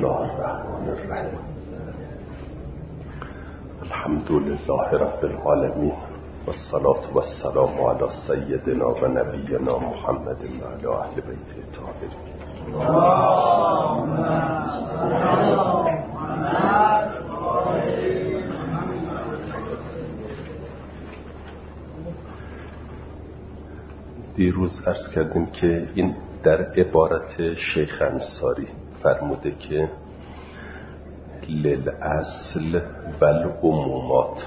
الله الرحمن الرحیم. الحمد لله رب العالمین و الصلاة و السلام علی سیدنا و نبینا محمد و علی اهل بیته الطاهرین. دیروز عرض کردیم که این در عبارت شیخ انصاری فرموده که للاصل و العمومات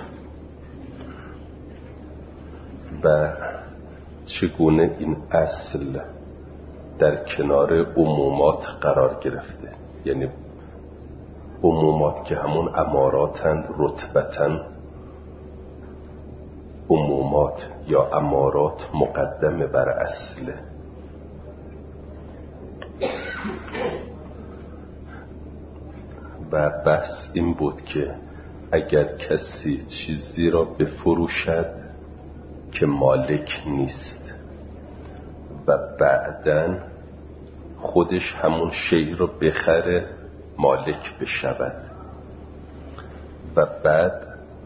و چگونه این اصل در کنار عمومات قرار گرفته، یعنی عمومات که همون اماراتند رتبتن، عمومات یا امارات مقدمه بر اصله. و بحث این بود که اگر کسی چیزی را بفروشد که مالک نیست و بعداً خودش همون شیء را بخره مالک بشود و بعد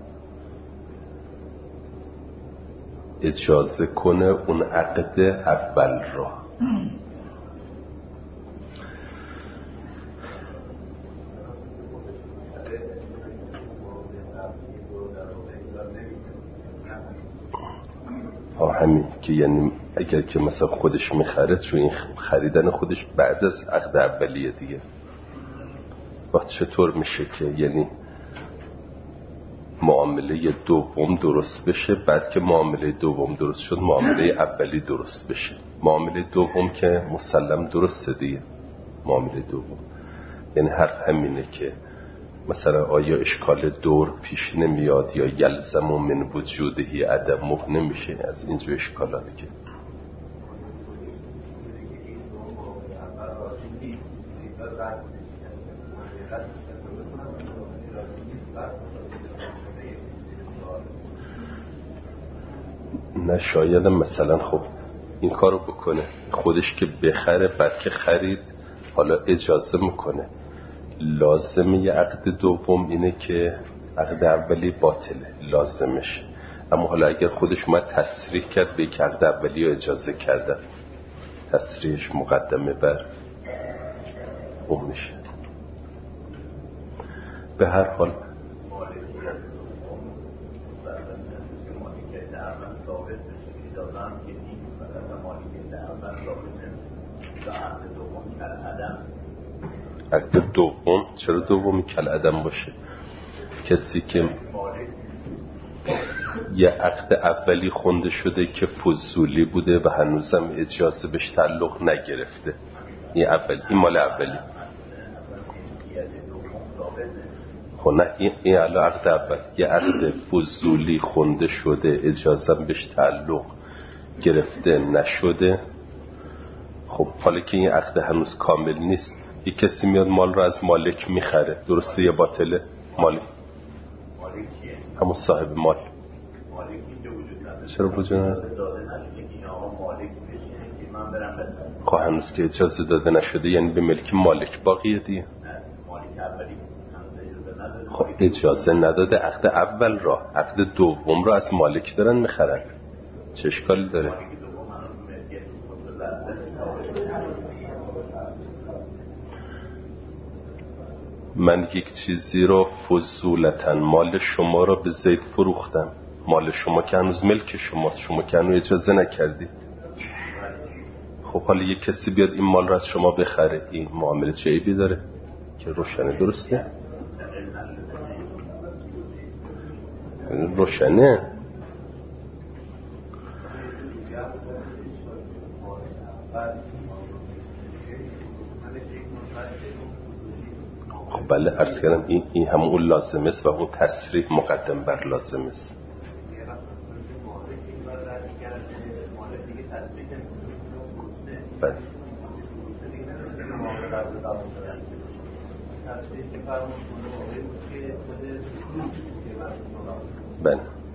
اجازه کنه اون عقد اول را، همین که یعنی اگر که مثلا خودش میخره، چون این خریدن خودش بعد از عقد اولیه دیگه، وقت چطور میشه که یعنی معامله دوم درست بشه، بعد که معامله دوم درست شد معامله اولی درست بشه. معامله دوم که مسلم درسته دیگه، معامله دوم یعنی حرف همینه که مثلا آیا اشکال دور پیش نمیاد یا یلزم من وجودهی عدمه نمیشه از اینجور اشکالات که نه شاید مثلا خب این کارو بکنه خودش که بخره، بعد که خرید حالا اجازه میکنه. لازمه یه عقد دوم اینه که عقد اولی باطله لازمش، اما حالا اگر خودش اومد تصریح کرد به یک عقد اولی رو اجازه کردن، تصریحش مقدمه بر اون میشه. به هر حال عقد دوم چرا دومی کالعدم باشه؟ کسی که یه عقد اولی خونده شده که فضولی بوده و هنوزم اجازه بهش تعلق نگرفته، این اولی، این مال اولی. خب نه این الان عقد اول، یه عقد فضولی خونده شده اجازه بهش تعلق گرفته نشده. خب حالا که این عقد هنوز کامل نیست، یک کسی میاد مال رو از مالک میخره، درسته یا باطله؟ مالک همون صاحب مال. چرا وجود نداره؟ خب هنوز که اجازه داده نشده یعنی به ملک مالک باقیه دیگه. خب اجازه نداده عقد اول را، عقد دوم را از مالک دارن میخرن، چه اشکالی داره؟ من یک چیزی رو فضولتاً مال شما رو به زید فروختم، مال شما که هنوز ملک شماست، شما که هنوز اجازه نکردید. خب حالا یک کسی بیاد این مال رو از شما بخره، این معامله چه عیبی داره که روشنه؟ درسته؟ روشنه. خب بله عرض کردم این همون لازم است و اون تصریح مقدم بر لازم است. بله بله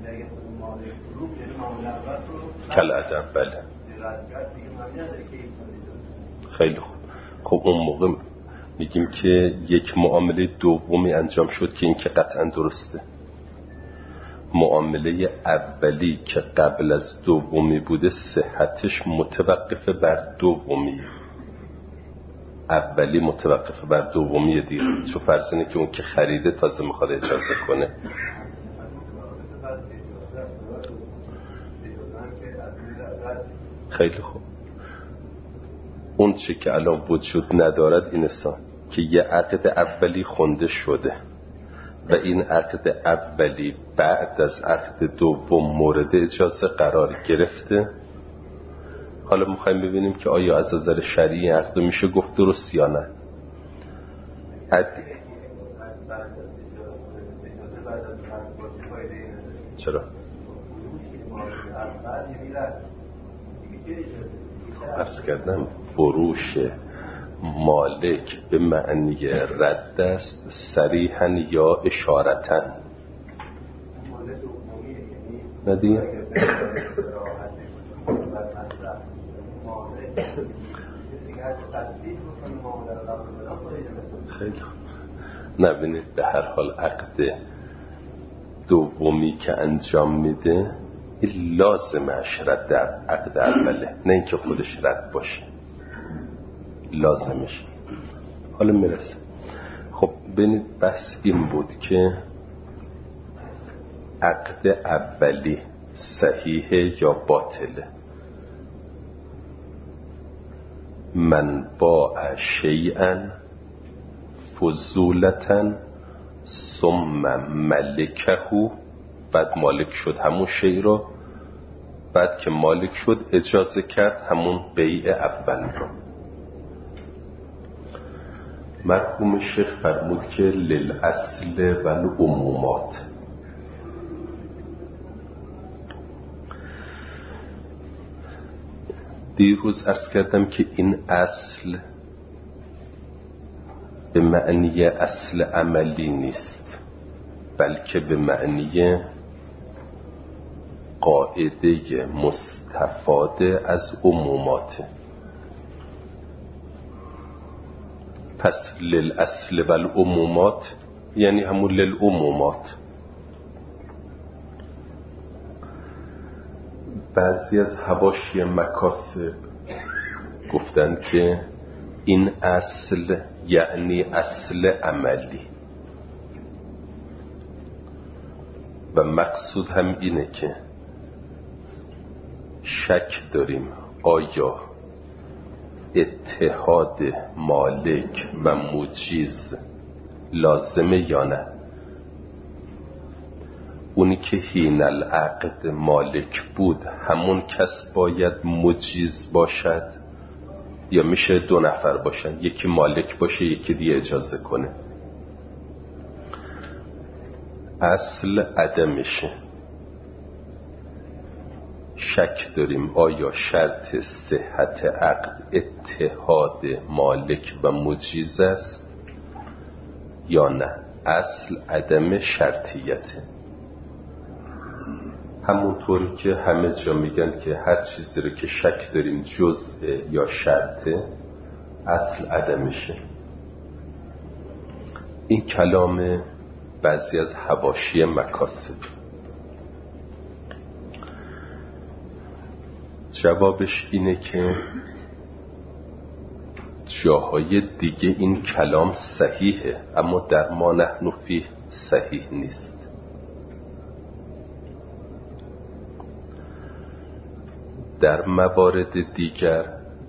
کالعدم. بله خیلی خوب. خب اون موقع میگیم که یک معامله دومی انجام شد که این که قطعا درسته. معامله اولی که قبل از دومی بوده صحتش متوقف بر دومی، اولی متوقف بر دومی دیگه، چون فرض اینه که اون که خریده تازه میخواد اجازه کنه. خیلی خوب. اون چی که الان وجود ندارد این است که یه عقد اولی خونده شده و این عقد اولی بعد از عقد دوم مورد اجازه قرار گرفته. حالا میخوایم ببینیم که آیا از نظر شرعی عقد میشه گفت درست یا نه. چرا؟ عرض کردم فروش مالک به معنی رد است صریحاً یا اشارتاً. ندیه؟ خیلی نبینید به هر حال عقد دومی که انجام میده این لازمش رد عقد اوله، نه اینکه خودش رد باشه، لازمش. حالا میرسه. خب ببینید بحث این بود که عقد اولی صحیحه یا باطله. من باع شیئا فضولتا ثم ملکه، بعد مالک شد همون شیء رو، بعد که مالک شد اجازه کرد همون بیع اول رو. مرحوم شیخ فرمود که للاصل و العمومات. دیروز عرض کردم که این اصل به معنی اصل عملی نیست، بلکه به معنی قاعده مستفاده از عمومات. پس للاصل و العمومات یعنی همون للعمومات. بعضی از حواشی مکاسب گفتند که این اصل یعنی اصل عملی و مقصود هم اینه که شک داریم آیا اتحاد مالک و مجیز لازمه یا نه. اونی که حین العقد مالک بود همون کس باید مجیز باشد یا میشه دو نفر باشن، یکی مالک باشه یکی دیگه اجازه کنه. اصل عدمشه. شک داریم آیا شرط صحت عقد اتحاد مالک و مجیز است یا نه. اصل عدم شرطیته. همونطوری که همه جا میگن که هر چیزی رو که شک داریم جزء یا شرطه، اصل عدمشه. این کلام بعضی از حواشی مکاسب. جوابش اینه که جاهای دیگه این کلام صحیحه، اما در ما نحن فیه صحیح نیست. در موارد دیگر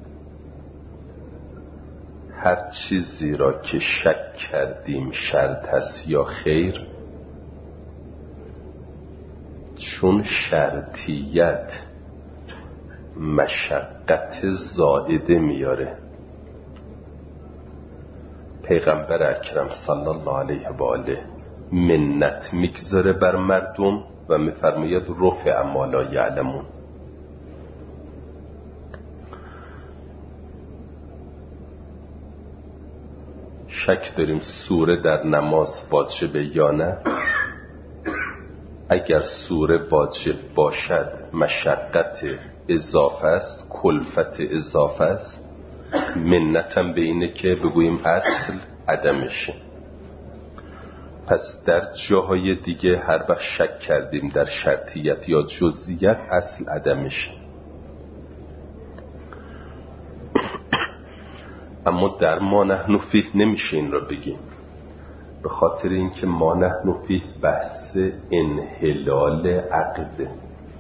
هر چیزی را که شک کردیم شرط است یا خیر، چون شرطیت مشقت زائده میاره، پیغمبر اکرم صلی الله علیه و آله منت میگذاره بر مردم و میفرماید رفع ما لا یعلمون. شک داریم سوره در نماز واجبه یا نه. اگر سوره واجب باشد مشقت اضافه است، کلفت اضافه است. منتم به اینه که بگوییم اصل عدمشه. پس در جاهای دیگه هر وقت شک کردیم در شرطیت یا جزئیت اصل عدمشه. اما در ما نحن فیه نمیشه این را بگیم، به خاطر اینکه ما نحن فیه بحث انحلال عقده،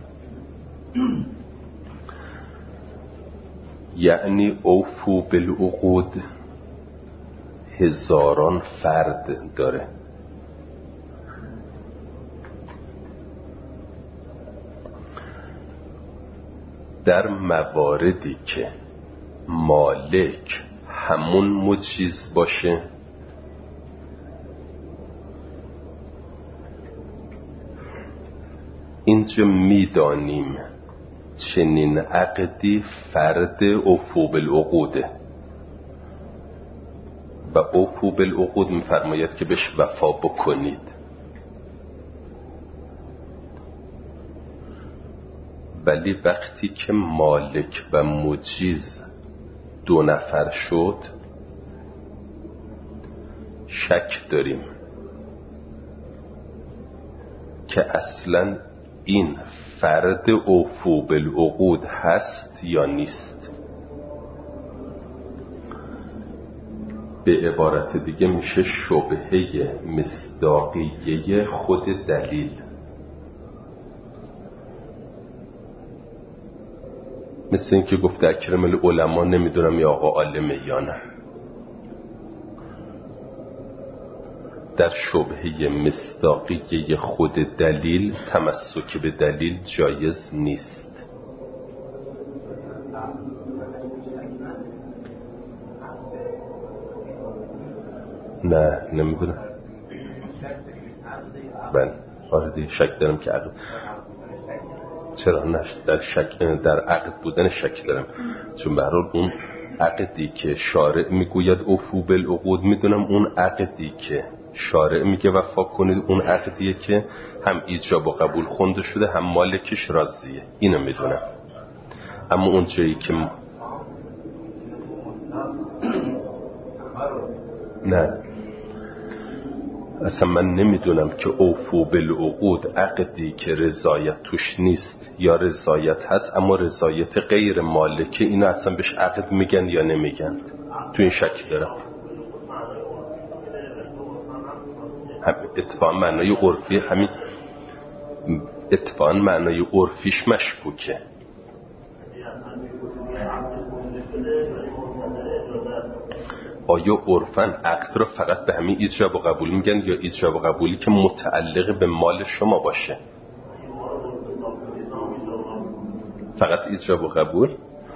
یعنی اوفو بالعقود هزاران فرد داره. در مواردی که مالک همون مجیز باشه اینجا میدانیم چنین عقدی فرد اوفو بالعقوده و اوفو بالعقود میفرماید که بهش وفا بکنید. ولی وقتی که مالک و مجیز 2 نفر شد شک داریم که اصلا این فرد اوفو بالعقود هست یا نیست. به عبارت دیگه میشه شبهه مصداقیه خود دلیل. مثل این که گفته اکرم العلماء نمیدونم یا آقا عالمه یا نه. در شبهه مصداقیه خود دلیل تمسک به دلیل جایز نیست. نه نمیدونم. بله آره دیگه شک دارم که عقد. چرا نه در شک در عقد بودن شک دارم، چون به هر حال اون عقدی که شارع میگوید اوفو بالعقود میدونم اون عقدی که شارع میگه وفا کنید اون عقدیه که هم ایجاب و قبول خونده شده هم مالکش راضیه، اینو میدونم. اما اون جایی که نه اصلا من نمیدونم که اوفو بالعقود عقدی که رضایت توش نیست یا رضایت هست اما رضایت غیر مالکه، اینو اصلا بهش عقد میگن یا نمیگن، تو این شک دارم. اتفاقا معنای عرفی همین، اتفاقا معنای عرفیش مشکوکه. آیا عرفاً عقد رو فقط به همین ایجاب و قبول میگن یا ایجاب و قبولی که متعلق به مال شما باشه؟ فقط ایجاب و قبول؟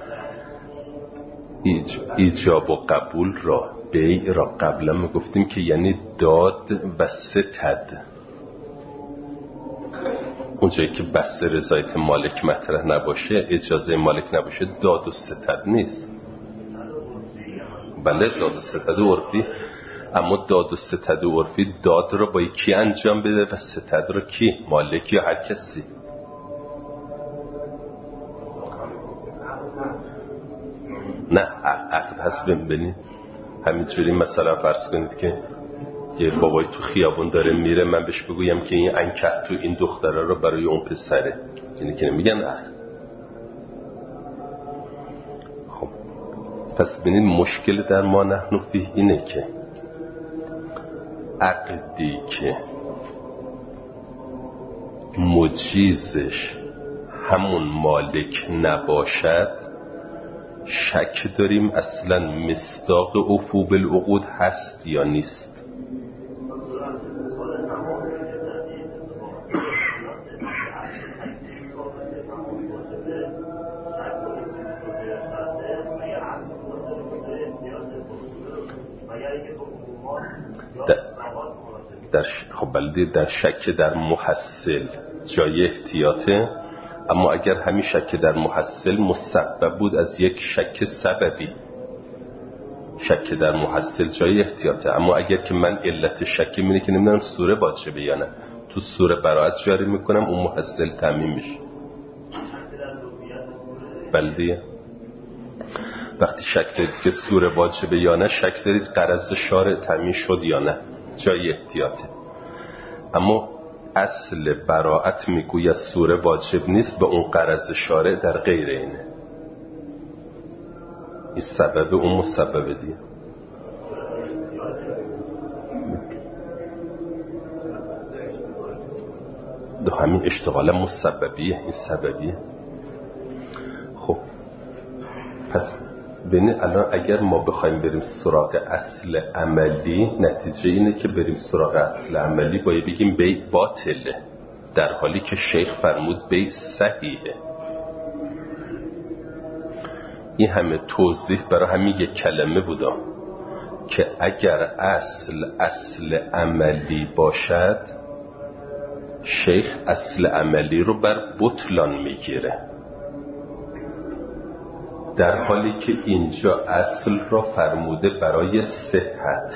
ایجاب و قبول را بیع را قبلا ما گفتیم که یعنی داد و ستد. اونجایی که بحث رضایت مالک مطرح نباشه، اجازه مالک نباشه، داد و ستد نیست. بله داد و ستد عرفی، اما داد و ستد عرفی داد را با کی انجام بده و ستد را کی؟ مالک یا هر کسی؟ نه عقد هست. ببینید همینجوری مثلا فرض کنید که یه بابای تو خیابون داره میره، من بهش بگویم که این انکه تو این دختره رو برای اون پسره، اینی که نمیگن عقد. خب پس ببینید مشکل در ما نحن فیه اینه که عقدی که مجیزش همون مالک نباشد شک داریم اصلا مصداق اوفو بالعقود هست یا نیست. خب بلده در شک در محصل جای احتیاطه، اما اگر همین شک در محصل مسبب بود از یک شک سببی، شک در محصل جای احتیاطه. اما اگر که من علت شک اینه که نمیدونم سوره باشه یا نه، تو سوره براءت جاری میکنم اون محصل تعمیم میشه. بلده وقتی شک دارید که سوره واجبه یا نه، شک دارید غرض شارع تامین شد یا نه، جای احتیاطه. اما اصل براءت میگوید سوره واجب نیست، به اون غرض شارع در غیر اینه. این سبب اون مسبب دیگه. دو همین اشتغال مسببیه، این سببیه. خب پس ببینید الان اگر ما بخوایم بریم سراغ اصل عملی، نتیجه اینه که بریم سراغ اصل عملی باید بگیم بیع باطله، در حالی که شیخ فرمود بیع صحیحه. این همه توضیح برای همین یک کلمه بودا که اگر اصل عملی باشد، شیخ اصل عملی رو بر بطلان میگیره، در حالی که اینجا اصل را فرموده برای صحت.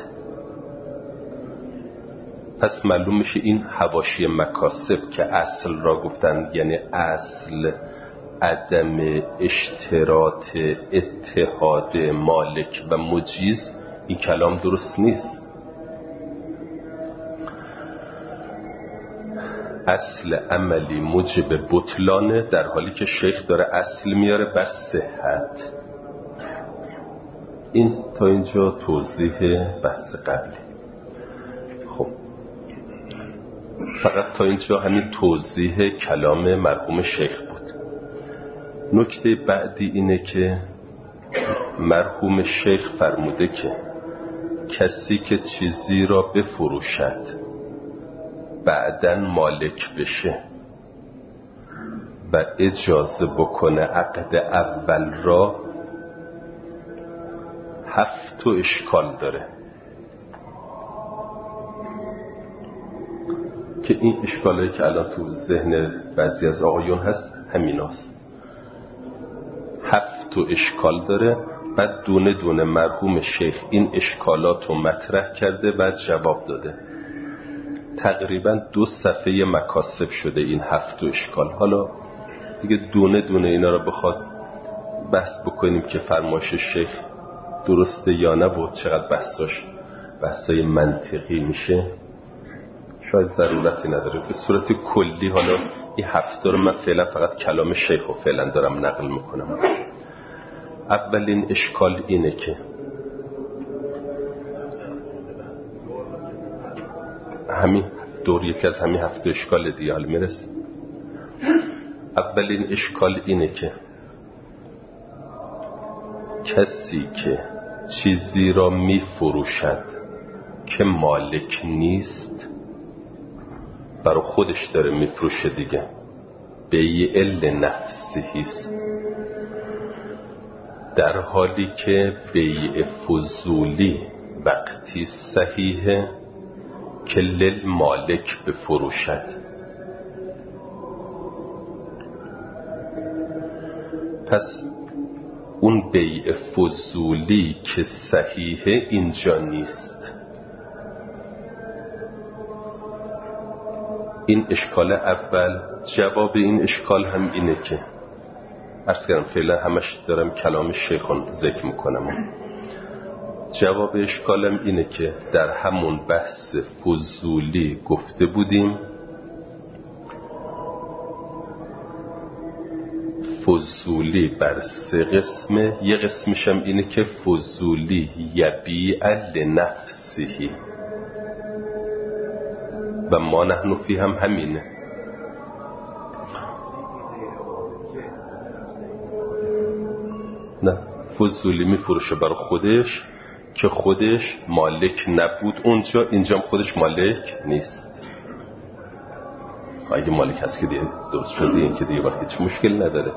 پس معلوم میشه این حواشی مکاسب که اصل را گفتن، یعنی اصل عدم اشتراط اتحاد مالک و مجیز، این کلام درست نیست. اصل عملی موجب بطلانه، در حالی که شیخ داره اصل میاره بر صحت. این تا اینجا توضیح بحث قبلی. خب فقط تا اینجا همین توضیح کلام مرحوم شیخ بود. نکته بعدی اینه که مرحوم شیخ فرموده که کسی که چیزی را بفروشد بعدن مالک بشه و اجازه بکنه عقد اول را، 7 اشکال داره که این اشکالایی که الان تو ذهن بعضی از آقایون هست همین هست. 7 اشکال داره. بعد دونه دونه مرحوم شیخ این اشکالات رو مطرح کرده، بعد جواب داده. تقریبا 2 صفحه مکاسب شده این 7 اشکال. حالا دیگه دونه دونه اینا رو بخواد بحث بکنیم که فرمایش شیخ درسته یا نه بود، چقدر بحثای منطقی میشه، شاید ضرورتی نداره. به صورت کلی حالا این 7 رو من فعلا فقط کلام شیخ رو فعلا دارم نقل میکنم. اولین اشکال اینه که همین دور یکی از همین 7 اشکال دیگه حال میرسه. اولین اشکال اینه که کسی که چیزی را میفروشد که مالک نیست، برای خودش داره میفروشه دیگه، بیع لنفسه است، در حالی که بیع فضولی وقتی صحیحه که للمالک بفروشد. پس اون بیع فضولی که صحیحه اینجا نیست. این اشکال اول. جواب این اشکال هم اینه که عرض کردم فعلا همش دارم کلام شیخون ذکر میکنم. جواب اشکالم اینه که در همون بحث فضولی گفته بودیم فضولی بر 3 قسمه. یه قسمش هم اینه که فضولی یبیع لنفسه و ما نحن فی هم همینه. نه، فضولی میفروشه برای خودش که خودش مالک نبود اونجا، اینجا خودش مالک نیست. اگه مالک هست که دیگه درست شده، این که دیگه وقت هیچ مشکل نداره.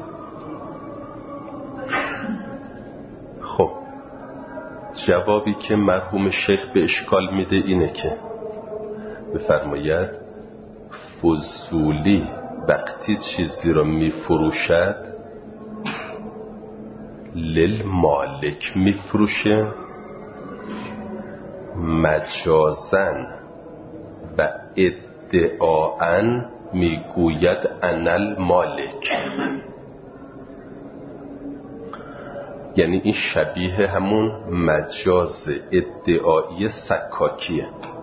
خب جوابی که مرحوم شیخ به اشکال میده اینه که بفرماید فضولی وقتی چیزی رو میفروشد للمالک میفروشه، مجازن و ادعاً میگوید انا المالک. یعنی این شبیه همون مجاز ادعایی سکاکیه.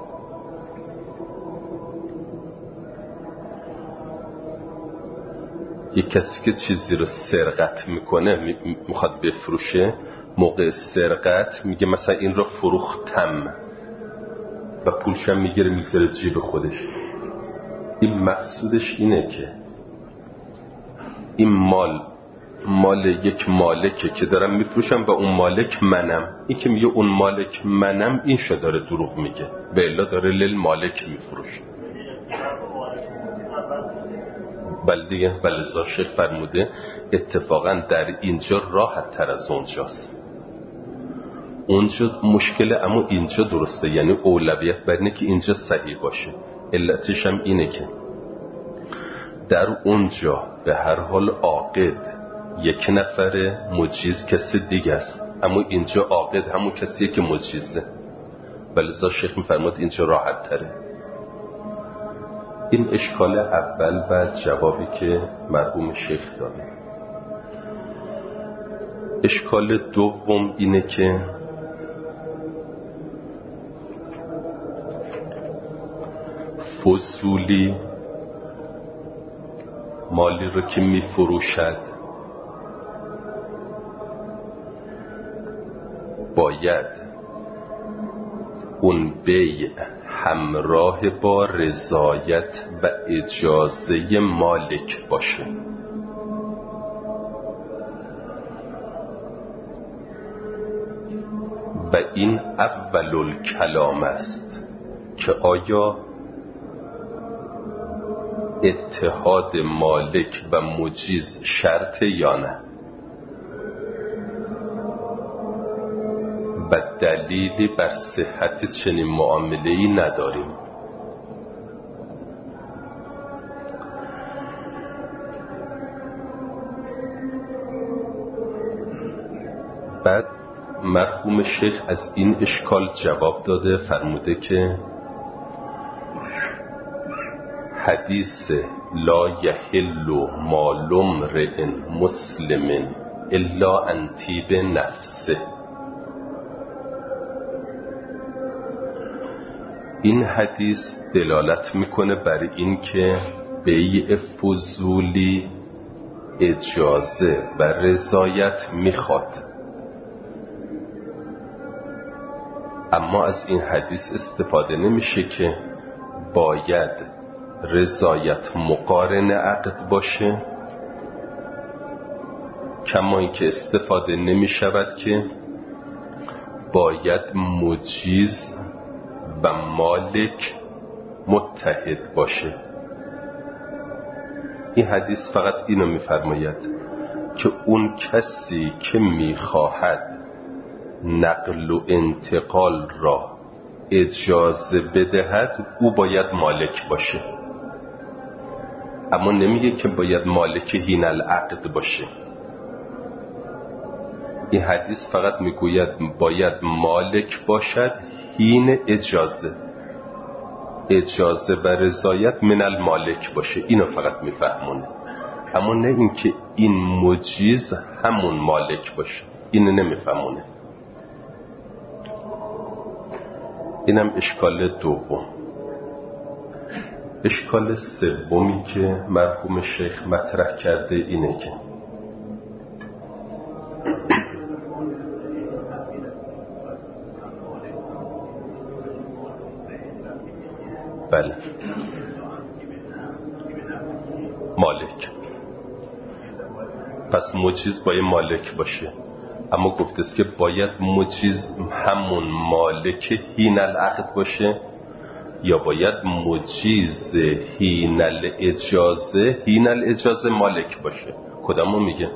یک کسی که چیزی رو سرقت میکنه، میخواد بفروشه، موقع سرقت میگه مثلا این رو فروختم و پولشم میگیره میذاره جیب خودش. این مقصودش اینه که این مال یک مالکه که دارم میفروشم و اون مالک منم. این که میگه اون مالک منم، این شو داره دروغ میگه، به الا داره لیل مالک میفروشه. بله دیگه، بله شیخ فرموده اتفاقا در اینجا راحت تر از اونجاست. اونجا مشکل، اما اینجا درسته، یعنی اولویت بر اینه که اینجا صحیح باشه. علتش هم اینه که در اونجا به هر حال عاقد یک نفره، مجیز کسی دیگه است، اما اینجا عاقد همون کسیه که مجیزه. ولذا شیخ میفرماد اینجا راحت تره. این اشکال اول و جوابی که مرحوم شیخ داده. اشکال دوم اینه که فضولی مالی رو که میفروشد باید اون بیع همراه با رضایت و اجازه مالک باشه. و این اول الکلام است که آیا اتحاد مالک و مجیز شرط یا نه، و دلیلی بر صحت چنین معامله‌ای نداریم. بعد مرحوم شیخ از این اشکال جواب داده، فرموده که حدیث لا یحل مال امرئ مسلم الا عن طیب نفسه، این حدیث دلالت میکنه بر این که بیع فضولی اجازه و رضایت میخواد، اما از این حدیث استفاده نمیشه که باید رضایت مقارن عقد باشه، کما این که استفاده نمیشود که باید مجیز و مالک متحد باشه. این حدیث فقط اینو میفرماید که اون کسی که میخواهد نقل و انتقال را اجازه بدهد او باید مالک باشه، اما نمیگه که باید مالک حین العقد باشه. این حدیث فقط میگوید باید مالک باشد حین اجازه و رضایت من المالک باشه، اینو فقط میفهمونه، اما نه اینکه این مجیز همون مالک باشه، اینو نمیفهمونه. اینم اشکال دوم. اشکال سومی که مرحوم شیخ مطرح کرده اینه که بله مالک، پس مجیز باید مالک باشه، اما گفته است که باید مجیز همون مالک حین العقد باشه یا باید مجیز حین الاجازه مالک باشه؟ کدامو میگه؟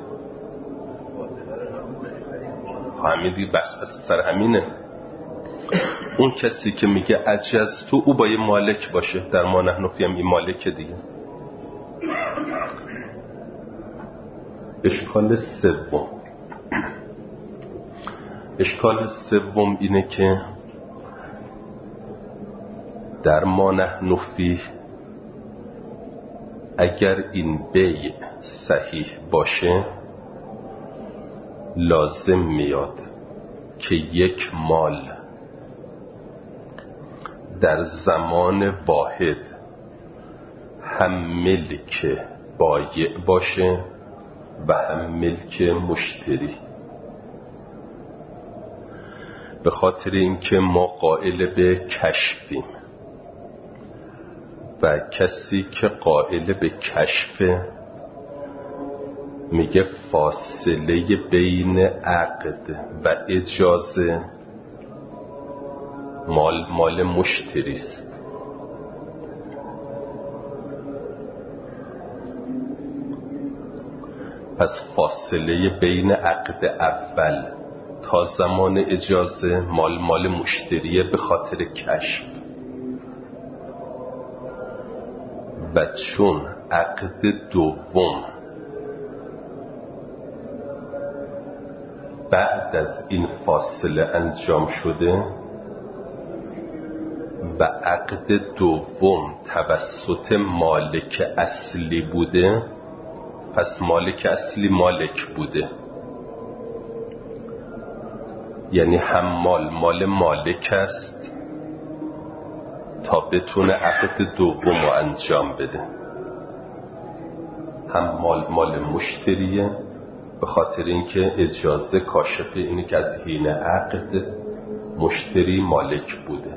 همین دیگه، بس سر همینه. اون کسی که میگه اجازتو او باید مالک باشه، در ما نحن فی هم این مالک دیگه. اشکال سوم اینه که در ما نحن فیه اگر این بیع صحیح باشه لازم میاد که یک مال در زمان واحد هم ملک بایع باشه و هم ملک مشتری. به خاطر اینکه ما قائل به کشفیم و کسی که قائل به کشف میگه فاصله بین عقد و اجازه مال مشتری است. پس فاصله بین عقد اول تا زمان اجازه مال مشتریه به خاطر کشف. و چون عقد دوم بعد از این فاصله انجام شده و عقد دوم توسط مالک اصلی بوده، پس مالک اصلی مالک بوده، یعنی هم مال مالک است تا بتونه عقد دوم رو انجام بده، هم مال مشتریه به خاطر اینکه اجازه کاشف اینه که از حین عقد مشتری مالک بوده.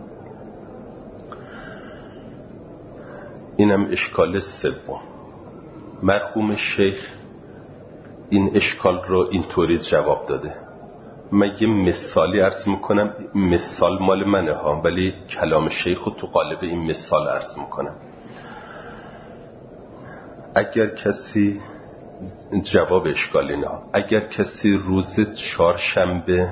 اینم اشکال سوم. مرحوم شیخ این اشکال رو اینطوری جواب داده. من یه مثالی عرض میکنم، مثال مال منه ها، ولی کلام شیخ رو تو قالب این مثال عرض میکنم. اگر کسی جواب اشکال اینا، اگر کسی روز چهارشنبه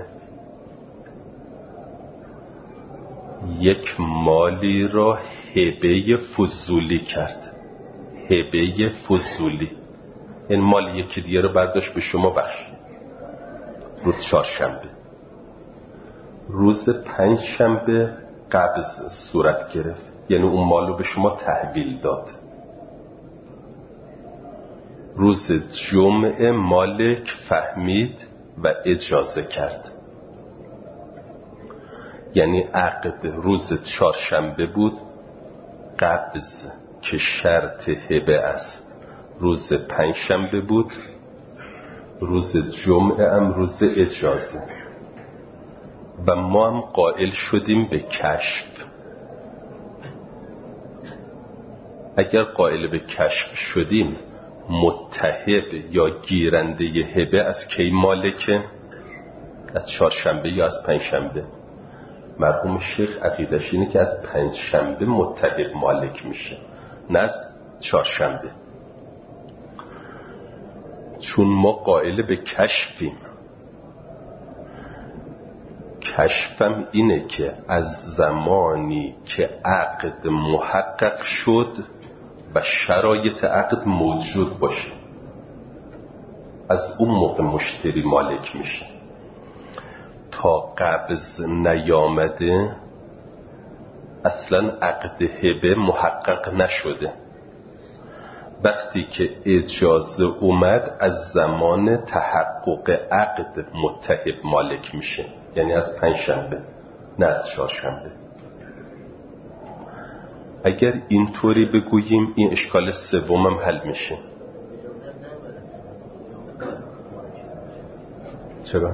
یک مالی را هبه فضولی کرد، هبه فضولی، این مال یکی دیگه رو برداشت به شما بخشید روز چهارشنبه، روز پنجشنبه قبض صورت گرفت، یعنی اون مال رو به شما تحویل داد. روز جمعه مالک فهمید و اجازه کرد، یعنی عقد روز چهارشنبه بود، قبض که شرط هبه است روز پنجشنبه بود، روز جمعه هم روز اجازه، و ما هم قائل شدیم به کشف. اگر قائل به کشف شدیم، متهب یا گیرنده هبه از کی مالکه؟ از چهارشنبه یا از پنجشنبه؟ مرحوم شیخ عقیدش اینه که از پنجشنبه متهب مالک میشه، نه از چهارشنبه. چون ما قائل به کشفیم، کشفم اینه که از زمانی که عقد محقق شد و شرایط عقد موجود باشه، از اون موقع مشتری مالک میشه. تا قبض نیامده اصلا عقد هبه محقق نشده. وقتی که اجازه اومد از زمان تحقق عقد متهب مالک میشه، یعنی از پنجشنبه نه از چهارشنبه. اگر اینطوری بگوییم این اشکال سوم هم حل میشه. چرا؟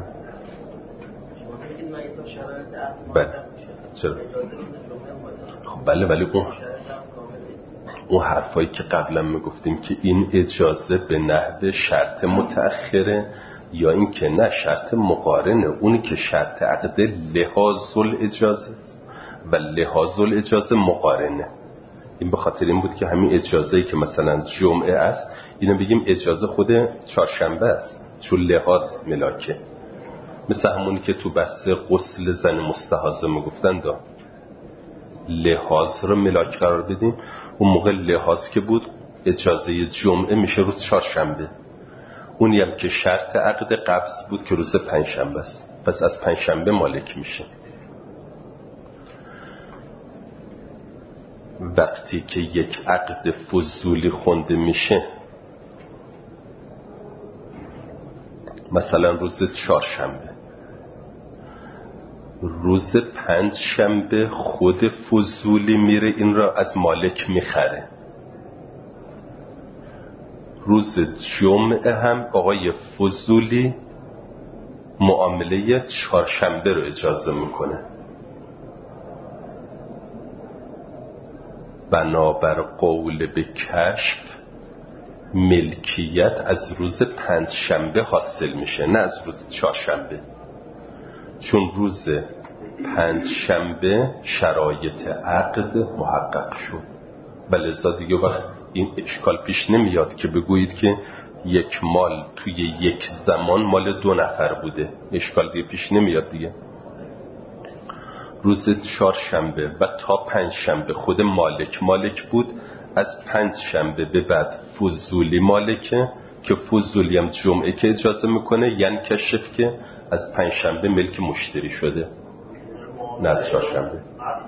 بله چرا؟ خب بله، ولی اون حرفایی که قبلا میگفتیم که این اجازه به نحو شرط متأخره یا این که نه شرط مقارنه، اونی که شرط عقد لحاظ الاجازه و لحاظ الاجازه مقارنه. این به خاطر این بود که همین اجازه‌ای که مثلا جمعه است اینو بگیم اجازه خود چهارشنبه است چون لحاظ ملاکه، مثل همونی که تو بحث غسل زن مستحاضه میگفتن دا لحاظ رو ملاک قرار بدیم. اون موقع لحاظ که بود اجازه جمعه میشه روز چهارشنبه، اونی هم که شرط عقد قبض بود که روز پنجشنبه است، پس از پنجشنبه مالک میشه. وقتی که یک عقد فضولی خونده میشه، مثلا روز چهارشنبه. روز پنجشنبه خود فضولی میره این را از مالک میخره. روز جمعه هم آقای فضولی معامله چهارشنبه رو اجازه میکنه. بنابر قول به کشف ملکیت از روز پنجشنبه حاصل میشه، نه از روز چهارشنبه، چون روز پنجشنبه شرایط عقد محقق شد. لذا دیگه وقت این اشکال پیش نمیاد که بگویید که یک مال توی یک زمان مال دو نفر بوده. اشکال دیگه پیش نمیاد دیگه. روز چهارشنبه و تا پنجشنبه خود مالک بود، از پنجشنبه به بعد فضولی مالکه که فضولی هم جمعه که اجازه میکنه، یعنی کشف که از پنجشنبه ملک مشتری شده، نه از چهارشنبه.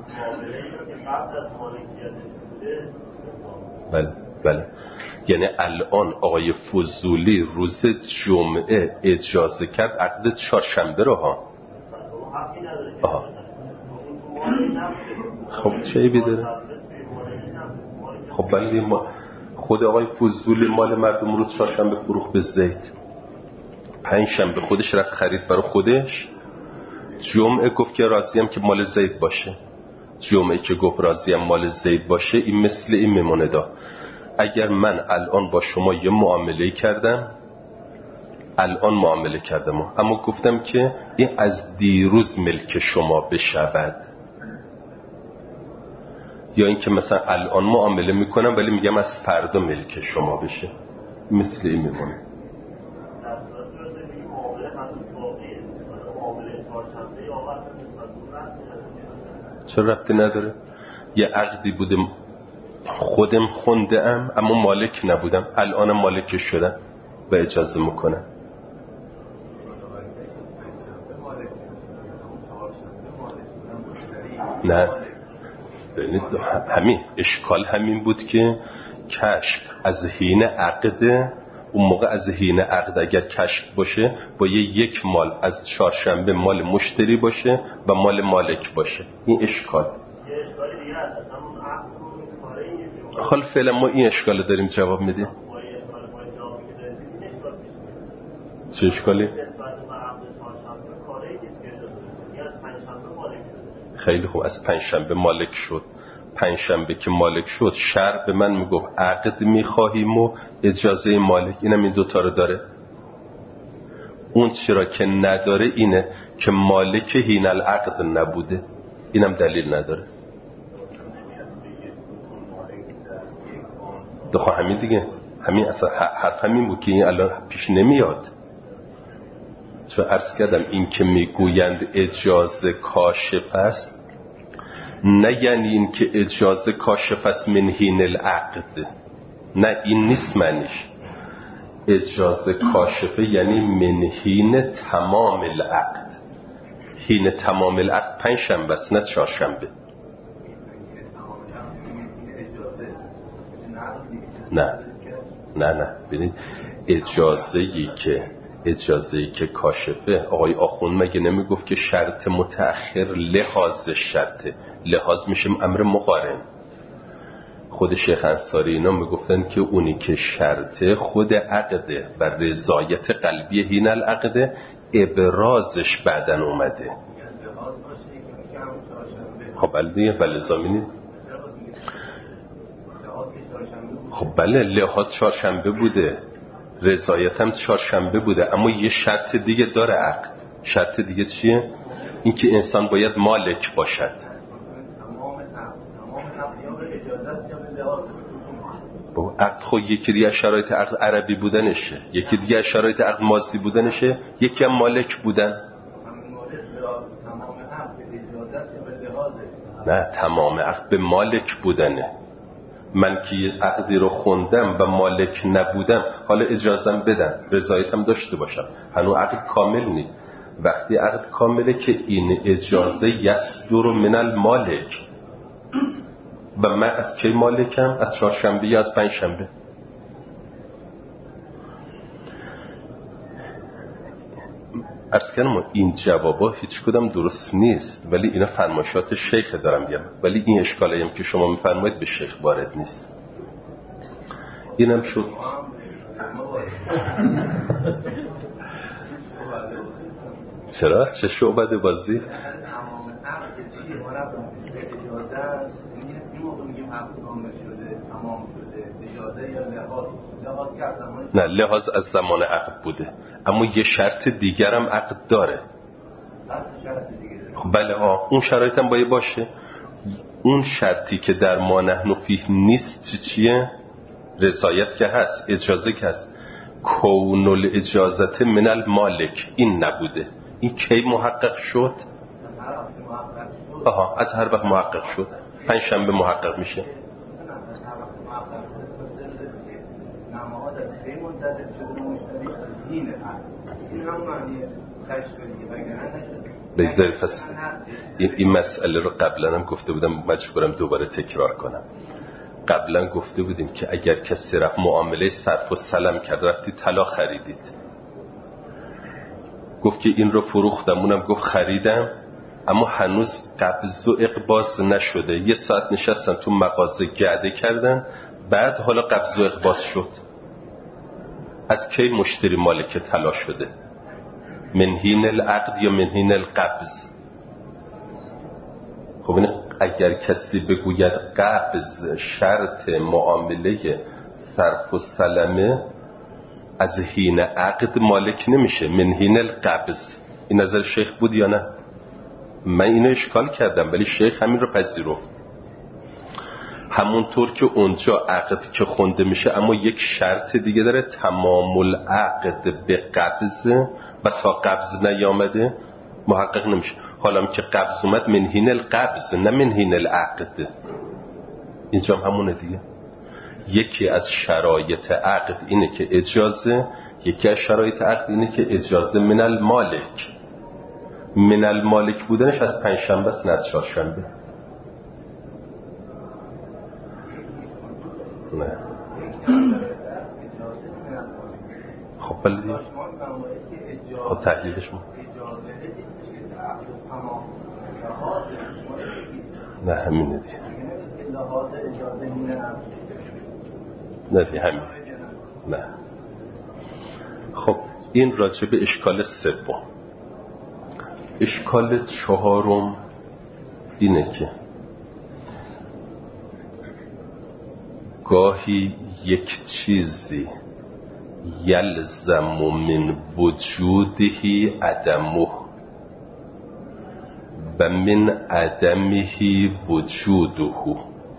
بله یعنی الان آقای فضولی روز جمعه اجازه کرد عقد چهارشنبه رو ها. خب چه عیبی داره؟ خب بله ما خود آقای فضولی مال مردم رو چهارشنبه فروخت به زید، پنجشنبه خودش رفت خرید برای خودش، جمعه گفت که راضیم که مال زید باشه. جمعه که گفت راضیم مال زید باشه، این مثل این میمونه دا. اگر من الان با شما یه معامله کردم، اما گفتم که این از دیروز ملک شما بشود، یا این که مثلا الان معامله میکنم ولی میگم از فردا ملک شما بشه، مثل این میمونه. چرا ربطی نداره؟ یه عقدی بوده خودم خونده ام اما مالک نبودم، الانم مالک شدم و اجازه میکنم. نه همین اشکال همین بود که کشف از حین عقد، اون موقع از حین عقد اگر کشف باشه با یک مال از چهارشنبه مال مشتری باشه و مال مالک باشه. این اشکال. حال فعلا ما این اشکال داریم جواب میدیم. چه اشکالی؟ خیلی خوب، از پنجشنبه مالک شد. پنجشنبه که مالک شد شرع به من میگفت عقد میخواهیم و اجازه مالک، اینم این دوتا رو داره. اون چرا که نداره اینه که مالک حین العقد نبوده، اینم دلیل نداره. دخواه همین دیگه، همین اصلا حرف همین بود که این الان پیش نمیاد. چون عرض کردم این که میگویند اجازه کاشف است، نه یعنی این که اجازه کاشف است من حین العقد، نه این نیست معنیش. اجازه کاشفه یعنی من حین تمام العقد. حین تمام العقد پنجشنبه است نه چهارشنبه. نه ببینید اجازه‌ای که کاشفه، آقای آخوند مگه نمیگفت که شرط متأخر لحاظ شرطه، لحاظ میشه امر مقارن. خود شیخ انصاری اینا میگفتن که اونی که شرطه خود عقده و رضایت قلبی حین العقده، ابرازش بعدن اومده. خب بله زمینی. خب بله لحاظ چهارشنبه بوده، رضایت هم چهارشنبه بوده، اما یه شرط دیگه داره عقد. شرط دیگه چیه؟ این که انسان باید مالک باشد. عقد خود یکی دیگه شرایط عقد عربی بودنشه، یکی دیگه شرایط عقد ماضی بودنشه، یکی هم مالک بودن. نه تمام عقد به مالک بودنه. من که یه عقدی رو خوندم و مالک نبودم، حالا اجازم بدن، رضایتم داشته باشم، هنوز عقد کامل نی. وقتی عقد کامله که این اجازه یصدر من المالک، و من از کی مالکم؟ از چهارشنبه یا از پنجشنبه. عرض کردم این جوابا هیچ کدام درست نیست، ولی اینا فرمایشات شیخ دارم میگم، ولی این اشکالی هم که شما میفرمایید به شیخ وارد نیست. اینم شد. چرا؟ چه شعبده بازی؟ نه، لحاظ از زمان عقد بوده، اما یه شرط دیگر هم عقد داره. بله اون شرایط هم باید باشه. اون شرطی که در ما نحن فیه نیست چیه؟ رضایت که هست، اجازه که هست. کون الاجازت من المالک این نبوده. این کی محقق شد؟ از هر وقت محقق شد. پنجشنبه محقق میشه. بگذاری پس این مسئله رو قبلا هم گفته بودم، مجبورم دوباره تکرار کنم. قبلا گفته بودیم که اگر کسی رفت معامله صرف و سلم کرد، رفتی طلا خریدید، گفت که این رو فروختم، اونم گفت خریدم، اما هنوز قبض و اقباض نشده، یه ساعت نشستن تو مغازه گعده کردن، بعد حالا قبض و اقباض شد. از کی مشتری مالک طلا شده؟ من حین العقد یا من حین القبض؟ خب این اگر کسی بگوید قبض شرط معامله صرف و سلمه، از حین عقد مالک نمیشه، من حین القبض. این نظر شیخ بود یا نه؟ من اینو اشکال کردم ولی شیخ همین رو پذیرفت. همونطور که اونجا عقد که خونده میشه اما یک شرط دیگه داره، تمام العقد به قبض، و تا قبض نیامده محقق نمیشه. حالا که قبض اومد من حین القبض نه من حین العقد. اینجا همونه دیگه. یکی از شرایط عقد اینه که اجازه، یکی از شرایط عقد اینه که اجازه من المالک. من المالک بودنش از پنجشنبه است نه از چهارشنبه. نه خب بله دیگه. خب تحلیلش ما نه همینه دیگه. نه دیگه همینه دیگه. نه خب این راجع به اشکال سوم. اشکال چهارم اینه که گاهی یک چیزی یلزم من وجوده عدمه و من عدمه وجوده.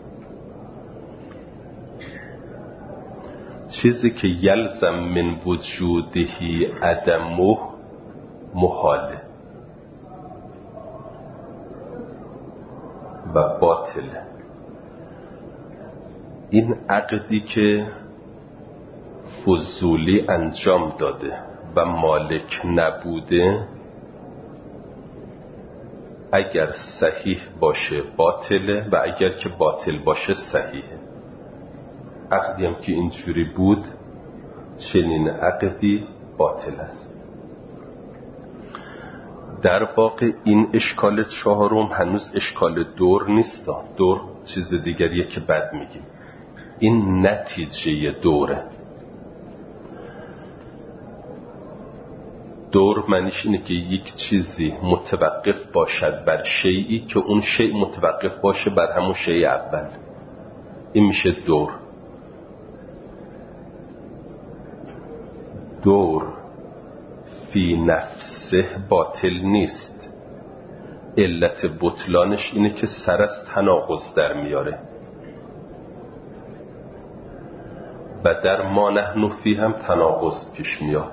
چیزی که یلزم من وجوده عدمه محاله و باطله. این عقدی که فضولی انجام داده و مالک نبوده، اگر صحیح باشه باطله و اگر که باطل باشه صحیحه. عقدی هم که اینجوری بود، چنین عقدی باطل است. در واقع این اشکال چهارم هنوز اشکال دور نیست. دور چیز دیگریه که بعد میگیم. این نتیجه دوره. دور معنیش اینه که یک چیزی متوقف باشد بر شیئی که اون شیء متوقف باشه بر همون شیء اول. این میشه دور. دور فی نفسه باطل نیست. علت بطلانش اینه که سر از تناقض در میاره و در ما نحن فی هم تناقض پیش میاد.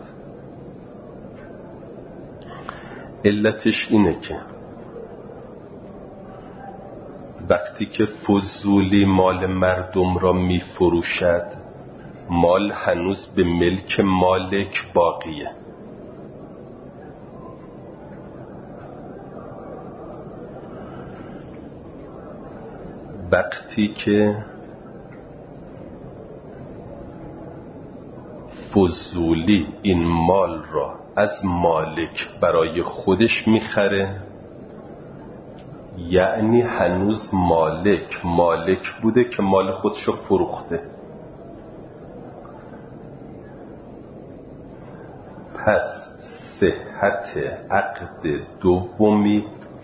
علتش اینه که وقتی که فضولی مال مردم را می فروشد، مال هنوز به ملک مالک باقیه. وقتی که فضولی این مال را از مالک برای خودش میخره، یعنی هنوز مالک بوده که مال خودشو فروخته. پس صحت عقد دومی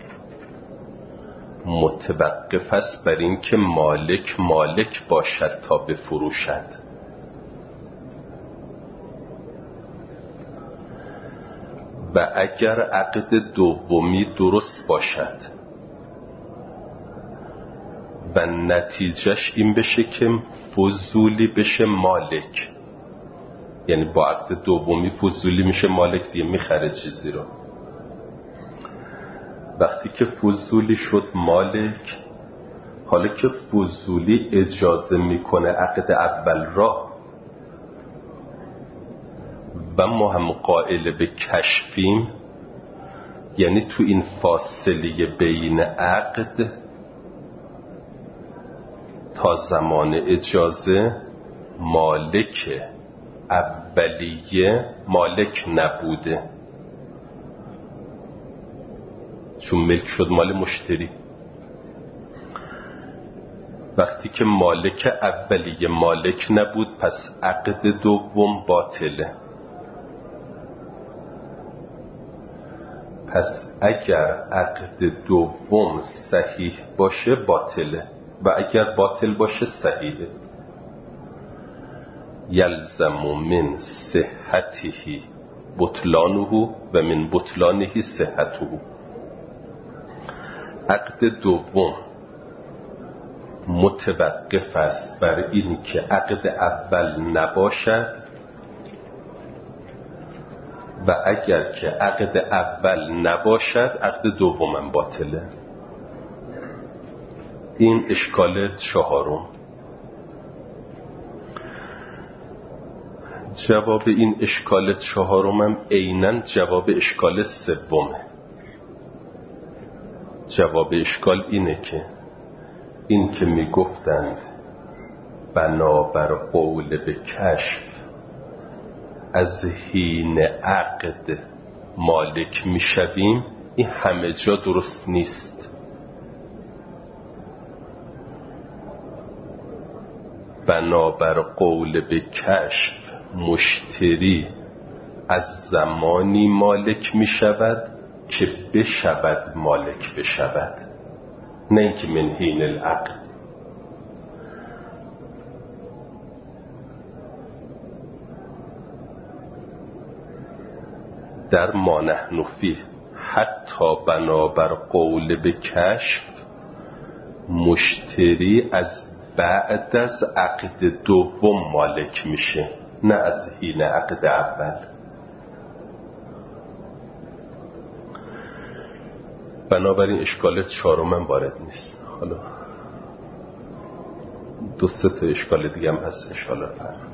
متوقف است بر این که مالک باشد تا بفروشد. و اگر عقد دومی درست باشد و نتیجهش این بشه که فضولی بشه مالک، یعنی با عقد دومی فضولی میشه مالک دیگه، میخره چیزی رو. وقتی که فضولی شد مالک، حالا که فضولی اجازه میکنه عقد اول را و ما هم قائل به کشفیم، یعنی تو این فاصله بین عقد تا زمان اجازه مالک اولیه مالک نبوده، چون ملک شد مال مشتری. وقتی که مالک اولیه مالک نبود پس عقد دوم باطله. پس اگر عقد دوم صحیح باشه باطله و اگر باطل باشه صحیحه. یلزم من صحته بطلانه و من بطلانه صحته. عقد دوم متوقف است بر این که عقد اول نباشد و اگر که عقد اول نباشد عقد دومم باطله. این اشکال چهارم. جواب این اشکال چهارمم عیناً جواب اشکال سومه. جواب اشکال اینه که این که میگفتند بنابر قول به کشف از حین عقد مالک میشویم، این همه جا درست نیست. بنابر قول به کشف مشتری از زمانی مالک میشود که بشود مالک بشود، نه اینکه من حین العقد. در ما نحن فیه حتی بنابر قول به کشف مشتری از بعد از عقد دوم مالک میشه، نه از حین عقد اول. بنابراین اشکال چهارم وارد نیست. حالا دو سه تا اشکال دیگه هم هست ان شاءالله.